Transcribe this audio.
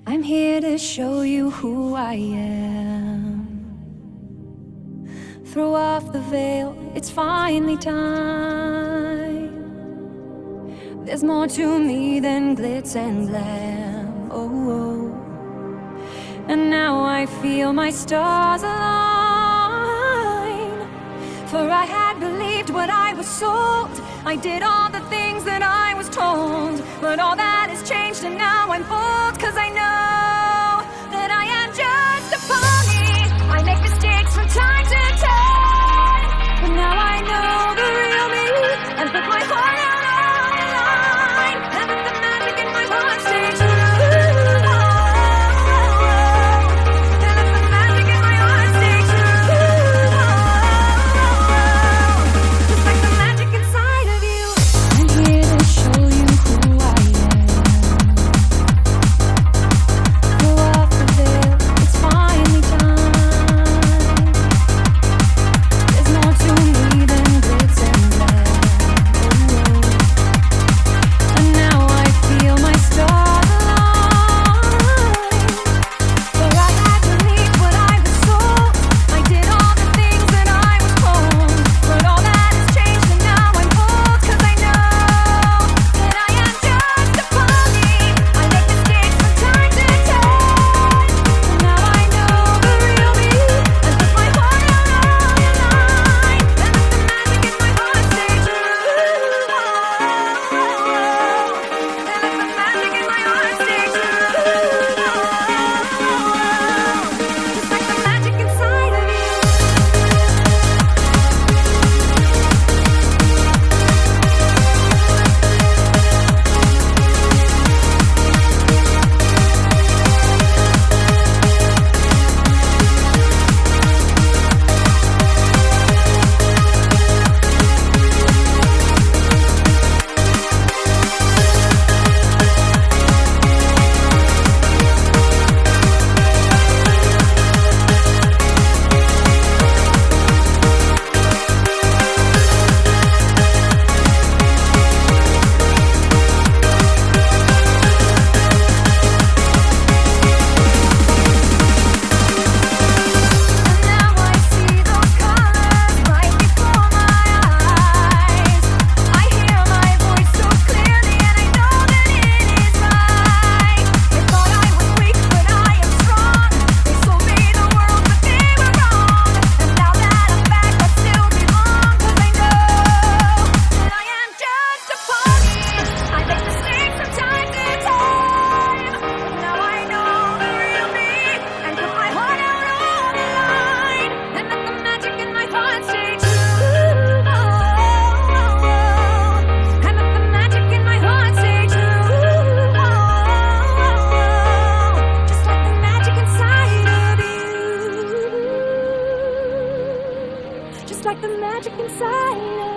I'm here to show you who I am. Throw off the veil, it's finally time. There's more to me than glitz and glam. Oh. And now I feel my stars align. For I had believed what I was sold. I did all the things that I was told. But all that has changed and now I'm bold. Cause I know that I am just a pony. I make mistakes from time to time. But now I know the real me. And put my heart out on the line. And let the magic in my heart stay true. Just like the magic inside.